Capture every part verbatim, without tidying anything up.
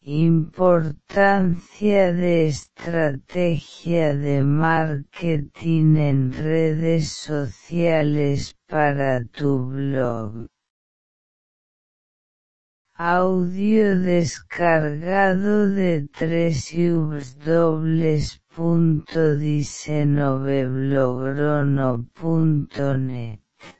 Importancia de estrategia de marketing en redes sociales para tu blog. Audio descargado de w w w punto diseñoveblogro punto net.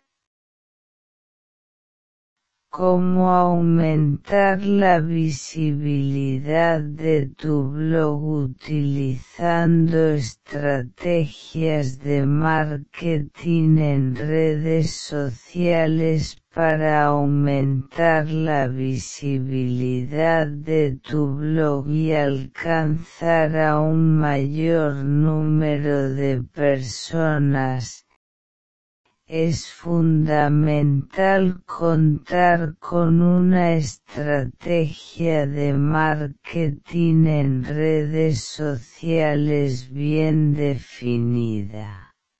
Cómo aumentar la visibilidad de tu blog utilizando estrategias de marketing en redes sociales para aumentar la visibilidad de tu blog y alcanzar a un mayor número de personas. Es fundamental contar con una estrategia de marketing en redes sociales bien definida.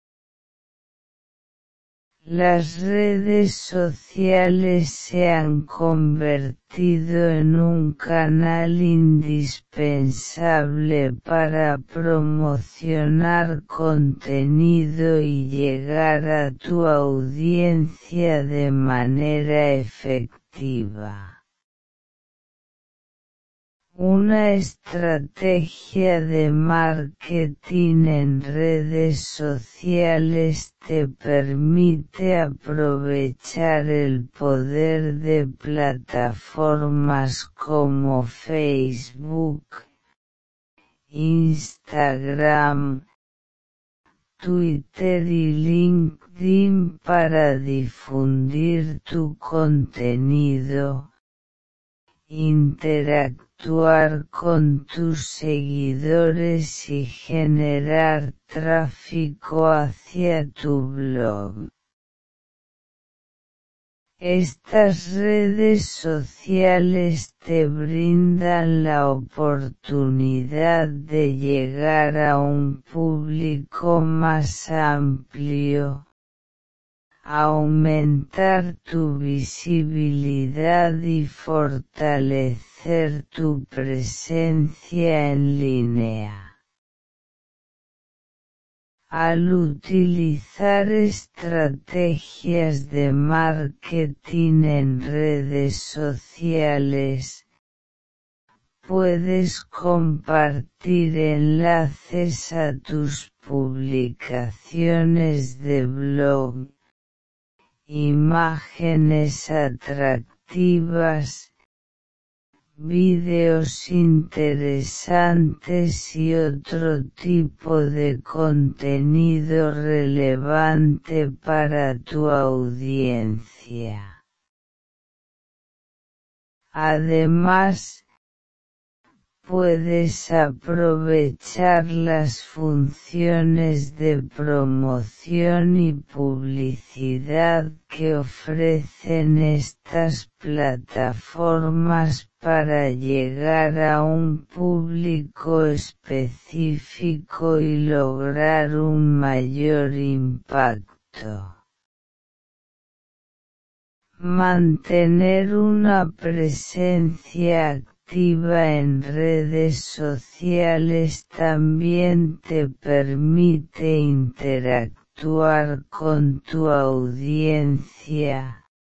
Las redes sociales se han convertido en un canal indispensable para promocionar contenido y llegar a tu audiencia de manera efectiva. Una estrategia de marketing en redes sociales te permite aprovechar el poder de plataformas como Facebook, Instagram, Twitter y LinkedIn para difundir tu contenido, interactuar Interactuar con tus seguidores y generar tráfico hacia tu blog. Estas redes sociales te brindan la oportunidad de llegar a un público más amplio, aumentar tu visibilidad y fortalecer tu presencia en línea. Al utilizar estrategias de marketing en redes sociales, puedes compartir enlaces a tus publicaciones de blog, imágenes atractivas, vídeos interesantes y otro tipo de contenido relevante para tu audiencia. Además, puedes aprovechar las funciones de promoción y publicidad que ofrecen estas plataformas para llegar a un público específico y lograr un mayor impacto. Mantener una presencia activa en redes sociales también te permite interactuar con tu audiencia,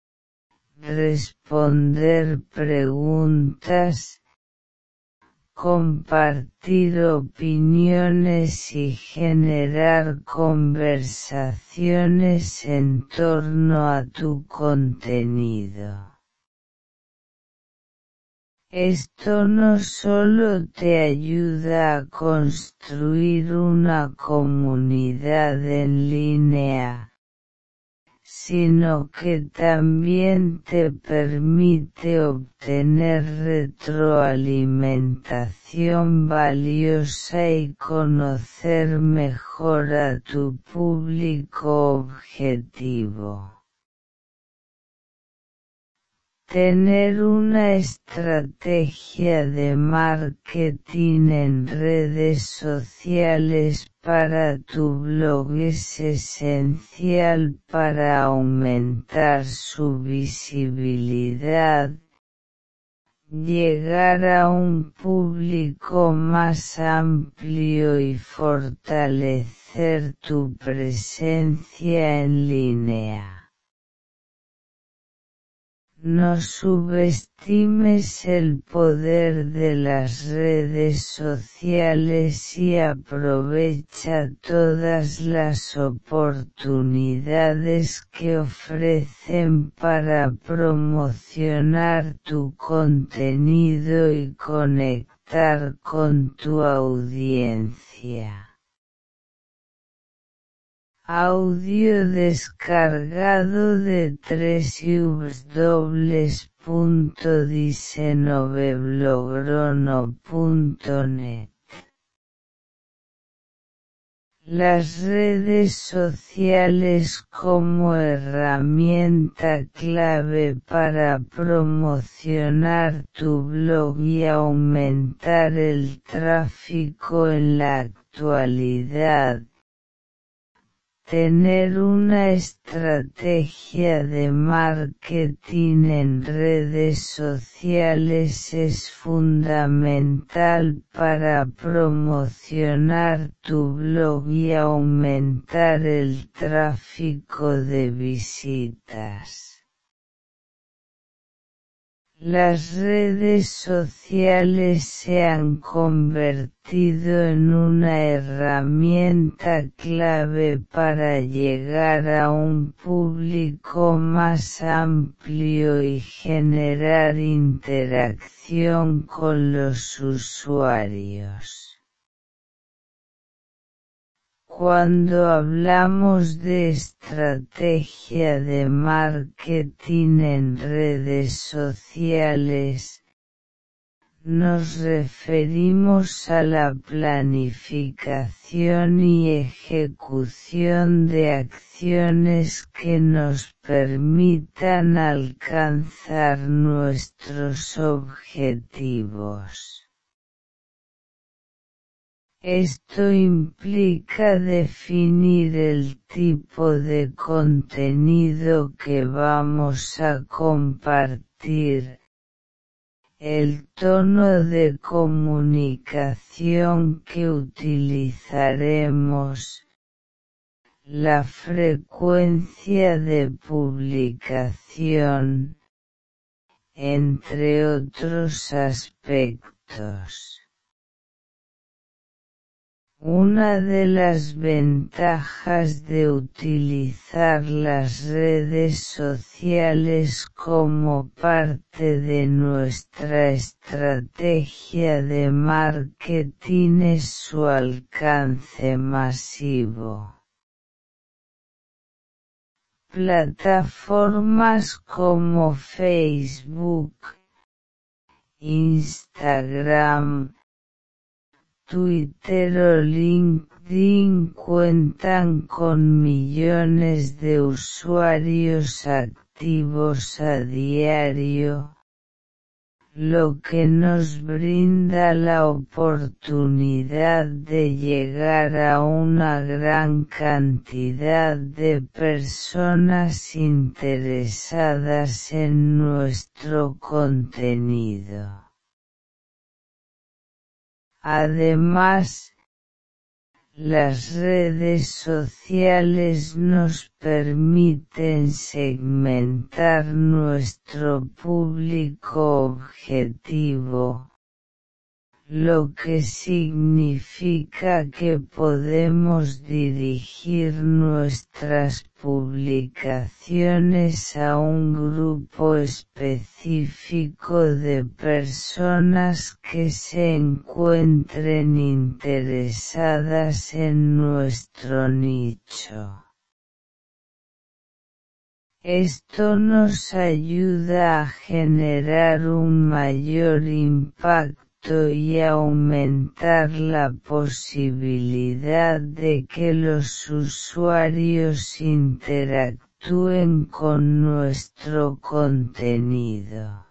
responder preguntas, compartir opiniones y generar conversaciones en torno a tu contenido. Esto no solo te ayuda a construir una comunidad en línea, sino que también te permite obtener retroalimentación valiosa y conocer mejor a tu público objetivo. Tener una estrategia de marketing en redes sociales para tu blog es esencial para aumentar su visibilidad, llegar a un público más amplio y fortalecer tu presencia en línea. No subestimes el poder de las redes sociales y aprovecha todas las oportunidades que ofrecen para promocionar tu contenido y conectar con tu audiencia. Audio descargado de w w w punto diseñoveblogrono punto net. Las redes sociales como herramienta clave para promocionar tu blog y aumentar el tráfico en la actualidad. Tener una estrategia de marketing en redes sociales es fundamental para promocionar tu blog y aumentar el tráfico de visitas. Las redes sociales se han convertido en una herramienta clave para llegar a un público más amplio y generar interacción con los usuarios. Cuando hablamos de estrategia de marketing en redes sociales, nos referimos a la planificación y ejecución de acciones que nos permitan alcanzar nuestros objetivos. Esto implica definir el tipo de contenido que vamos a compartir, el tono de comunicación que utilizaremos, la frecuencia de publicación, entre otros aspectos. Una de las ventajas de utilizar las redes sociales como parte de nuestra estrategia de marketing es su alcance masivo. Plataformas como Facebook, Instagram, Twitter o LinkedIn cuentan con millones de usuarios activos a diario, lo que nos brinda la oportunidad de llegar a una gran cantidad de personas interesadas en nuestro contenido. Además, las redes sociales nos permiten segmentar nuestro público objetivo, lo que significa que podemos dirigir nuestras publicaciones a un grupo específico de personas que se encuentren interesadas en nuestro nicho. Esto nos ayuda a generar un mayor impacto y aumentar la posibilidad de que los usuarios interactúen con nuestro contenido.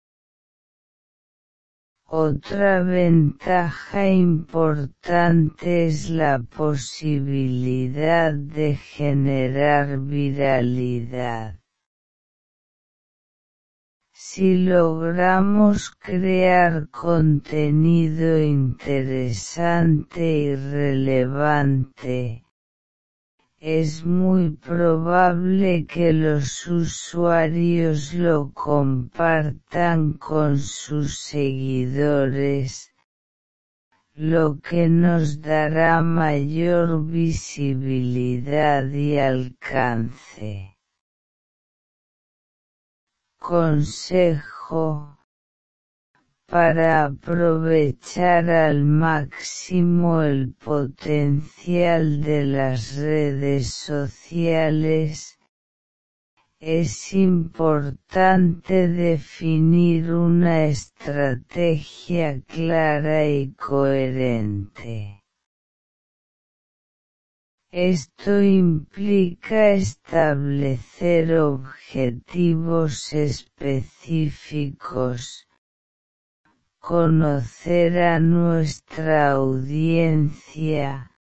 Otra ventaja importante es la posibilidad de generar viralidad. Si logramos crear contenido interesante y relevante, es muy probable que los usuarios lo compartan con sus seguidores, lo que nos dará mayor visibilidad y alcance. Consejo: para aprovechar al máximo el potencial de las redes sociales, es importante definir una estrategia clara y coherente. Esto implica establecer objetivos específicos, conocer a nuestra audiencia,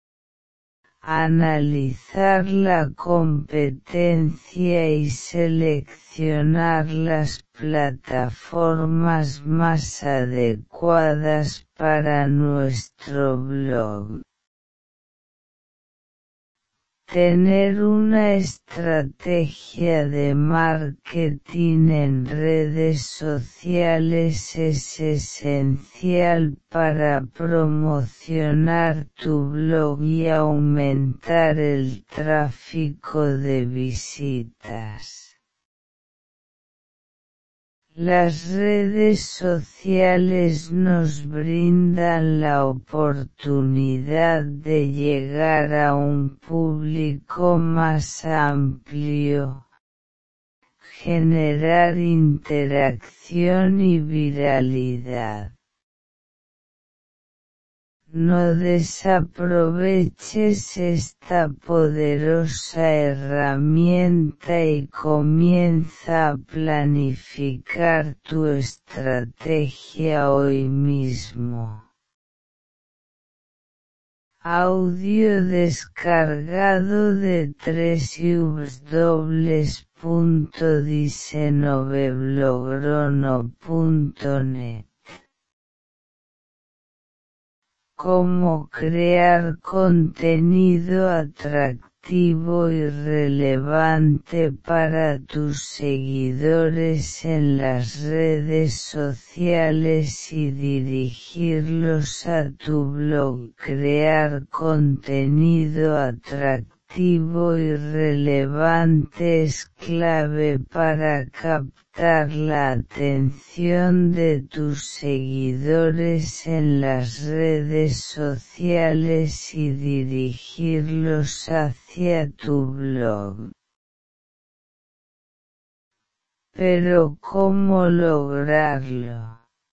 analizar la competencia y seleccionar las plataformas más adecuadas para nuestro blog. Tener una estrategia de marketing en redes sociales es esencial para promocionar tu blog y aumentar el tráfico de visitas. Las redes sociales nos brindan la oportunidad de llegar a un público más amplio, generar interacción y viralidad. No desaproveches esta poderosa herramienta y comienza a planificar tu estrategia hoy mismo. Audio descargado de doble u doble u doble u punto diseñoveblogro punto net. Cómo crear contenido atractivo y relevante para tus seguidores en las redes sociales y dirigirlos a tu blog. Crear contenido atractivo y relevante es clave para captar la atención de tus seguidores en las redes sociales y dirigirlos hacia tu blog. Pero ¿cómo lograrlo?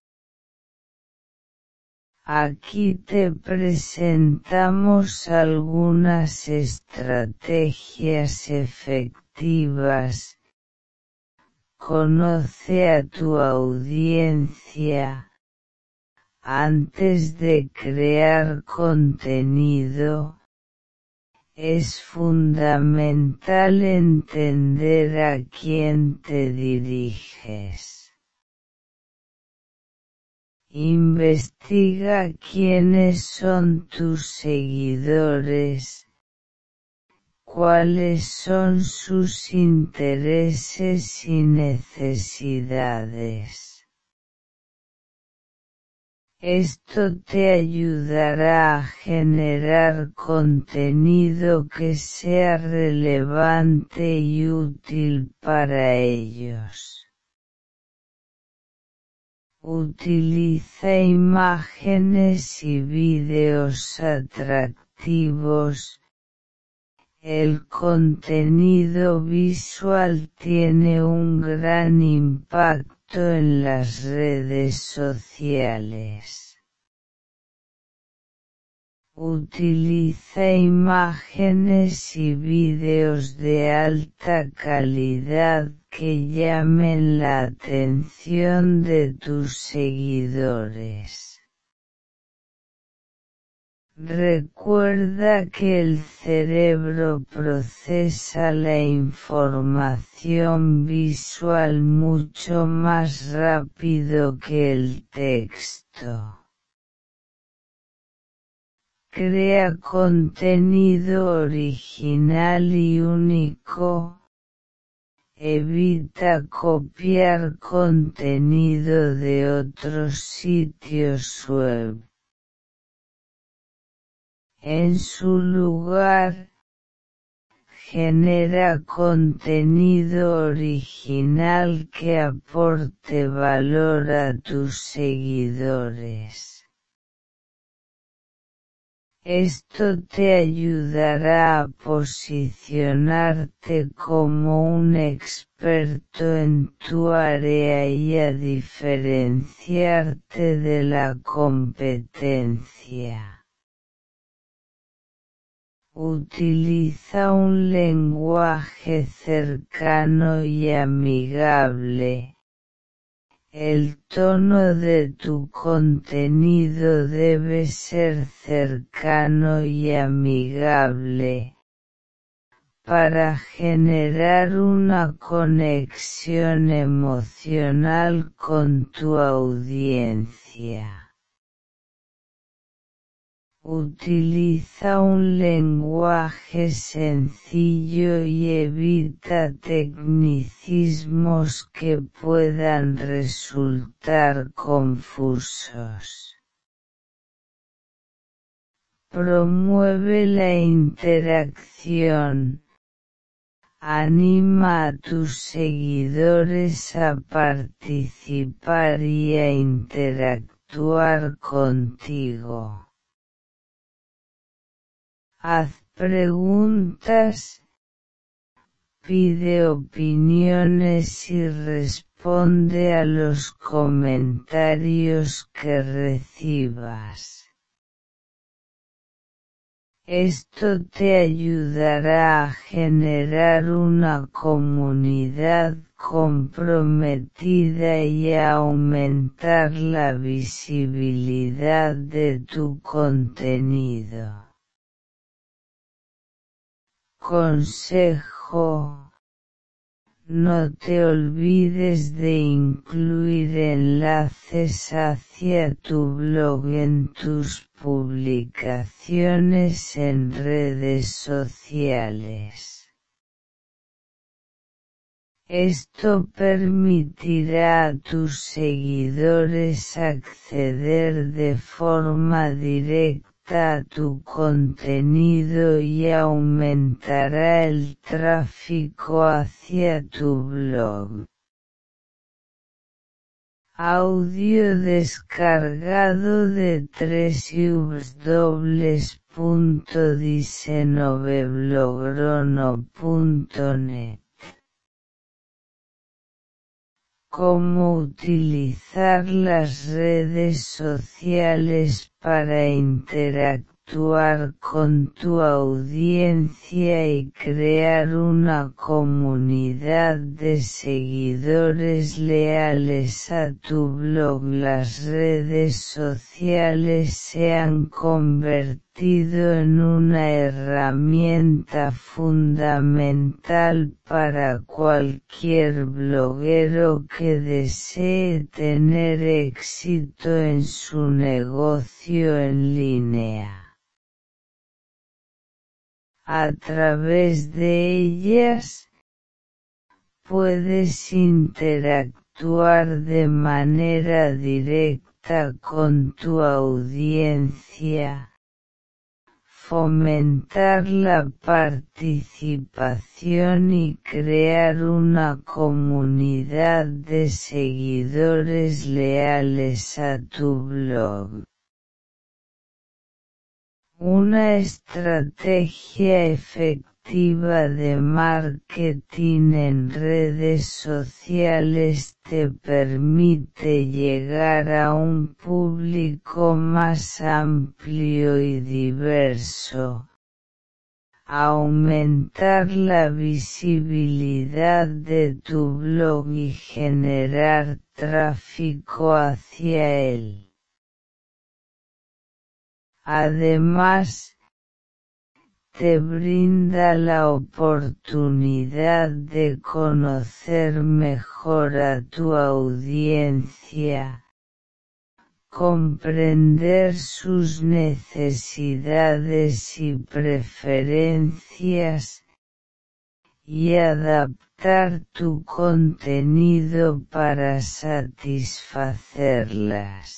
Aquí te presentamos algunas estrategias efectivas. Conoce a tu audiencia. Antes de crear contenido, es fundamental entender a quién te diriges. Investiga quiénes son tus seguidores, cuáles son sus intereses y necesidades. Esto te ayudará a generar contenido que sea relevante y útil para ellos. Utiliza imágenes y vídeos atractivos. El contenido visual tiene un gran impacto en las redes sociales. Utiliza imágenes y vídeos de alta calidad que llamen la atención de tus seguidores. Recuerda que el cerebro procesa la información visual mucho más rápido que el texto. Crea contenido original y único. Evita copiar contenido de otros sitios web. En su lugar, genera contenido original que aporte valor a tus seguidores. Esto te ayudará a posicionarte como un experto en tu área y a diferenciarte de la competencia. Utiliza un lenguaje cercano y amigable. El tono de tu contenido debe ser cercano y amigable, para generar una conexión emocional con tu audiencia. Utiliza un lenguaje sencillo y evita tecnicismos que puedan resultar confusos. Promueve la interacción. Anima a tus seguidores a participar y a interactuar contigo. Haz preguntas, pide opiniones y responde a los comentarios que recibas. Esto te ayudará a generar una comunidad comprometida y a aumentar la visibilidad de tu contenido. Consejo: no te olvides de incluir enlaces hacia tu blog en tus publicaciones en redes sociales. Esto permitirá a tus seguidores acceder de forma directa a tu contenido y aumentará el tráfico hacia tu blog. Audio descargado de w w w punto diseñoveblogro punto net. Cómo utilizar las redes sociales para interactuar con tu audiencia y crear una comunidad de seguidores leales a tu blog. Las redes sociales se han convertido en una herramienta fundamental para cualquier bloguero que desee tener éxito en su negocio en línea. A través de ellas, puedes interactuar de manera directa con tu audiencia, fomentar la participación y crear una comunidad de seguidores leales a tu blog. Una estrategia efectiva de marketing en redes sociales te permite llegar a un público más amplio y diverso, aumentar la visibilidad de tu blog y generar tráfico hacia él. Además, te brinda la oportunidad de conocer mejor a tu audiencia, comprender sus necesidades y preferencias, y adaptar tu contenido para satisfacerlas.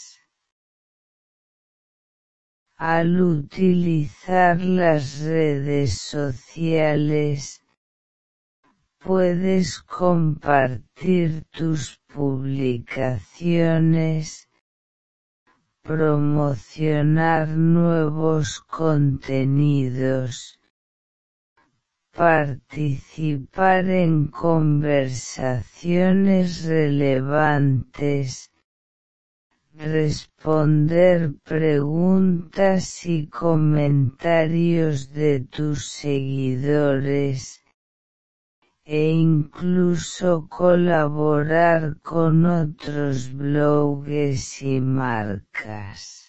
Al utilizar las redes sociales, puedes compartir tus publicaciones, promocionar nuevos contenidos, participar en conversaciones relevantes, responder preguntas y comentarios de tus seguidores, e incluso colaborar con otros blogs y marcas.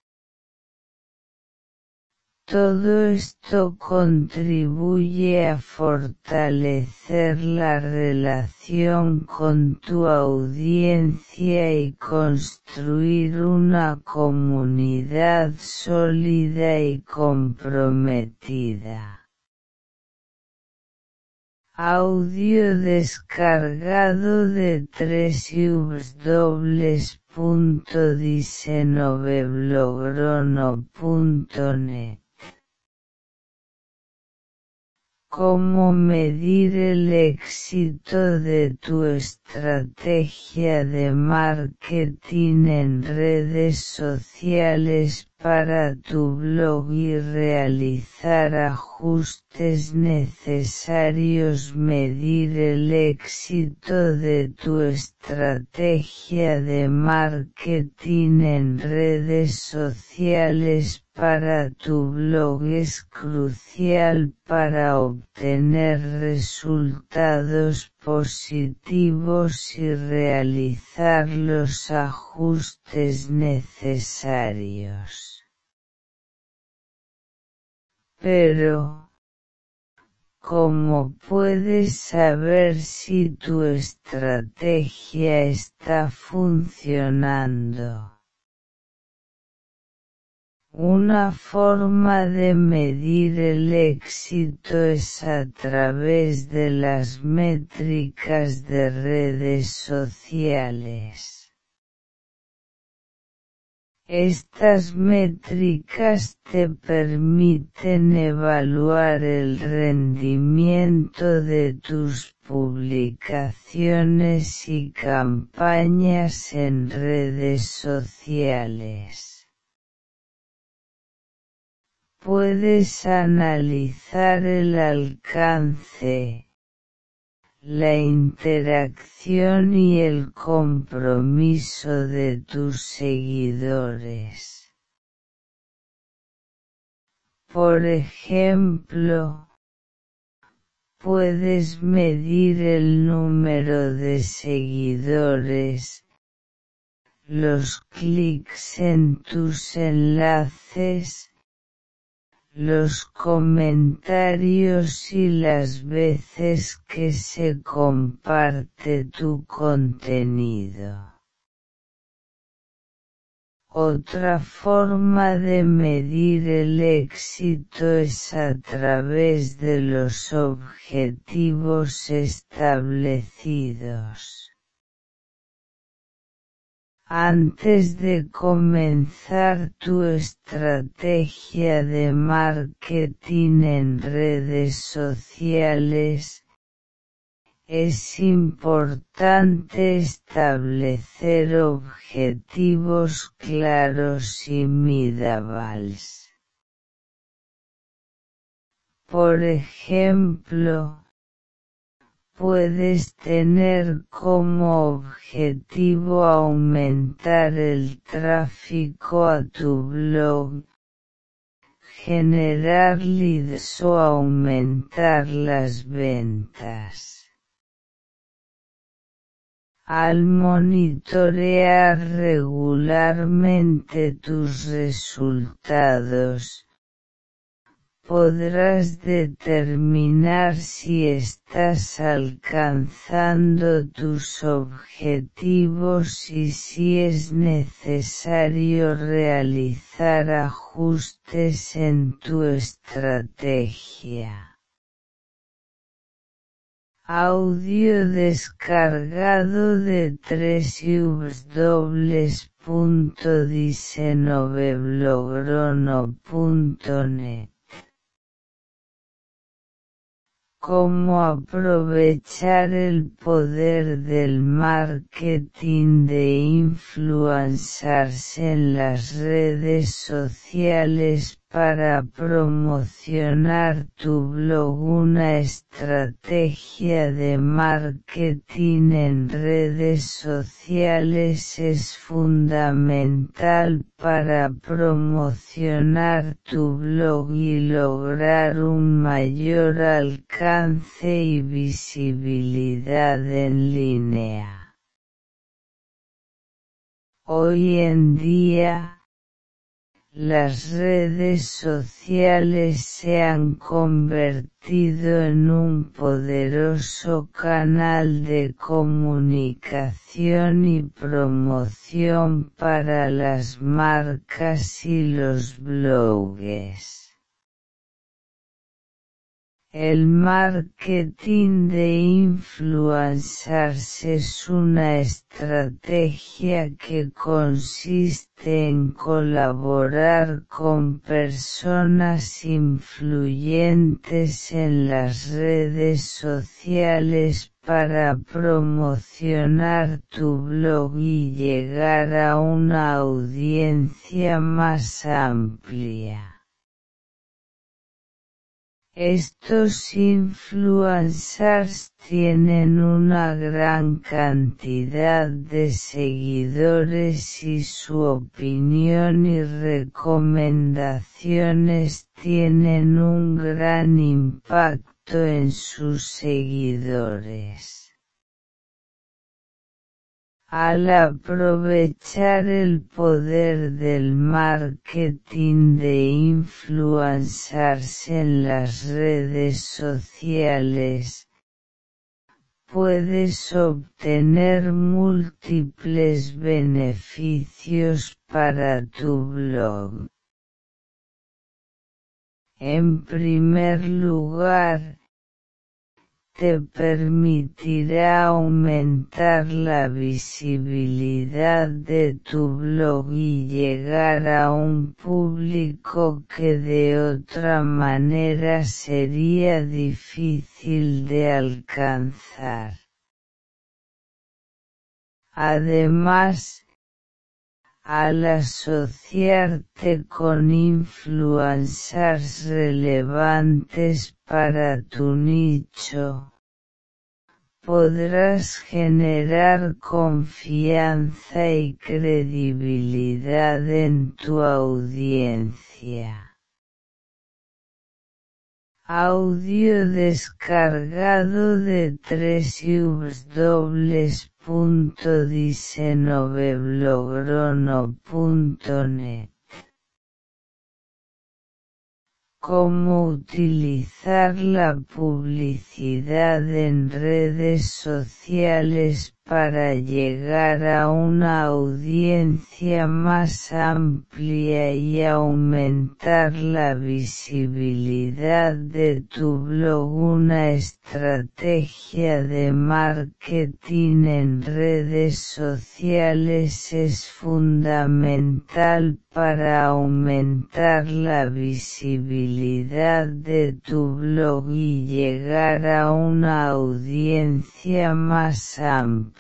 Todo esto contribuye a fortalecer la relación con tu audiencia y construir una comunidad sólida y comprometida. Audio descargado de w w w punto diseñoveblogro punto net. ¿Cómo medir el éxito de tu estrategia de marketing en redes sociales para tu blog y realizar ajustes necesarios? Medir el éxito de tu estrategia de marketing en redes sociales para tu blog es crucial para obtener resultados positivos y realizar los ajustes necesarios. Pero, ¿cómo puedes saber si tu estrategia está funcionando? Una forma de medir el éxito es a través de las métricas de redes sociales. Estas métricas te permiten evaluar el rendimiento de tus publicaciones y campañas en redes sociales. Puedes analizar el alcance, la interacción y el compromiso de tus seguidores. Por ejemplo, puedes medir el número de seguidores, los clics en tus enlaces, los comentarios y las veces que se comparte tu contenido. Otra forma de medir el éxito es a través de los objetivos establecidos. Antes de comenzar tu estrategia de marketing en redes sociales, es importante establecer objetivos claros y medibles. Por ejemplo, puedes tener como objetivo aumentar el tráfico a tu blog, generar leads o aumentar las ventas. Al monitorear regularmente tus resultados, podrás determinar si estás alcanzando tus objetivos y si es necesario realizar ajustes en tu estrategia. Audio descargado de doble u doble u doble u punto diseñovelogrono punto net. Cómo aprovechar el poder del marketing de influencers en las redes sociales para promocionar tu blog. Una estrategia de marketing en redes sociales es fundamental para promocionar tu blog y lograr un mayor alcance y visibilidad en línea. Hoy en día, las redes sociales se han convertido en un poderoso canal de comunicación y promoción para las marcas y los bloggers. El marketing de influencers es una estrategia que consiste en colaborar con personas influyentes en las redes sociales para promocionar tu blog y llegar a una audiencia más amplia. Estos influencers tienen una gran cantidad de seguidores y su opinión y recomendaciones tienen un gran impacto en sus seguidores. Al aprovechar el poder del marketing de influencers en las redes sociales, puedes obtener múltiples beneficios para tu blog. En primer lugar, te permitirá aumentar la visibilidad de tu blog y llegar a un público que de otra manera sería difícil de alcanzar. Además, al asociarte con influencers relevantes para tu nicho, podrás generar confianza y credibilidad en tu audiencia. Audio descargado de doble u doble u doble u punto diseñovelogrono punto net. Cómo utilizar la publicidad en redes sociales para llegar a una audiencia más amplia y aumentar la visibilidad de tu blog. Una estrategia de marketing en redes sociales es fundamental para aumentar la visibilidad de tu blog y llegar a una audiencia más amplia.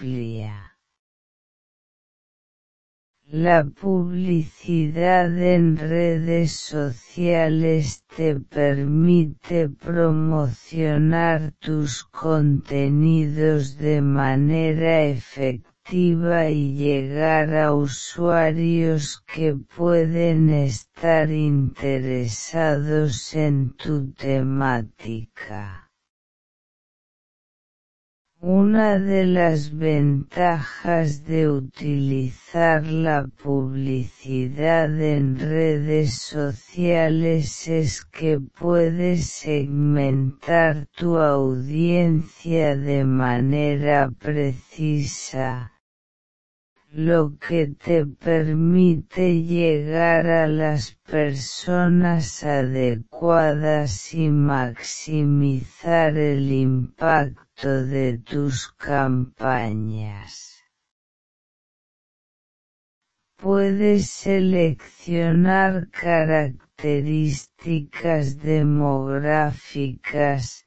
La publicidad en redes sociales te permite promocionar tus contenidos de manera efectiva y llegar a usuarios que pueden estar interesados en tu temática. Una de las ventajas de utilizar la publicidad en redes sociales es que puedes segmentar tu audiencia de manera precisa, lo que te permite llegar a las personas adecuadas y maximizar el impacto de tus campañas. Puedes seleccionar características demográficas,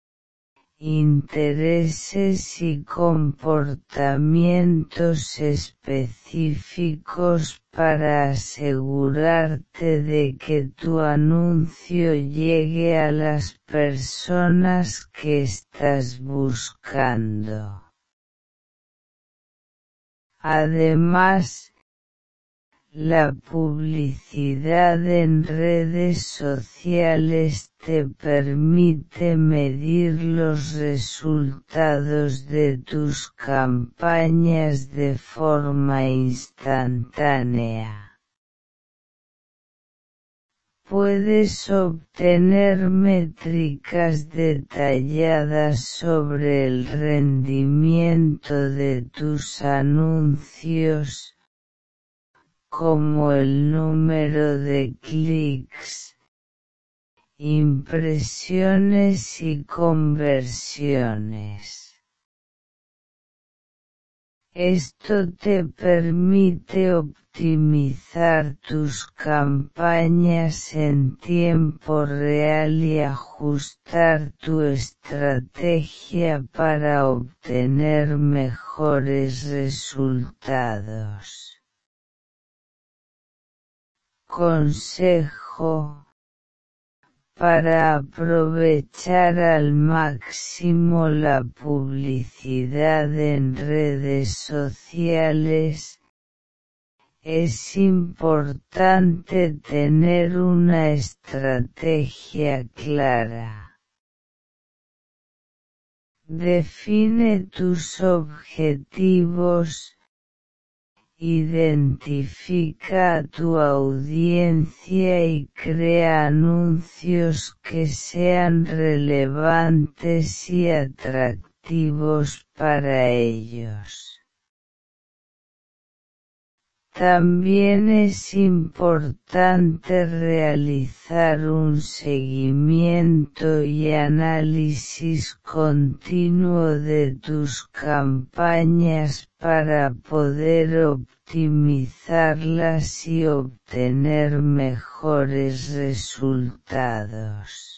intereses y comportamientos específicos para asegurarte de que tu anuncio llegue a las personas que estás buscando. Además, la publicidad en redes sociales te permite medir los resultados de tus campañas de forma instantánea. Puedes obtener métricas detalladas sobre el rendimiento de tus anuncios, como el número de clics, impresiones y conversiones. Esto te permite optimizar tus campañas en tiempo real y ajustar tu estrategia para obtener mejores resultados. Consejo: para aprovechar al máximo la publicidad en redes sociales, es importante tener una estrategia clara. Define tus objetivos. Identifica a tu audiencia y crea anuncios que sean relevantes y atractivos para ellos. También es importante realizar un seguimiento y análisis continuo de tus campañas para poder optimizarlas y obtener mejores resultados.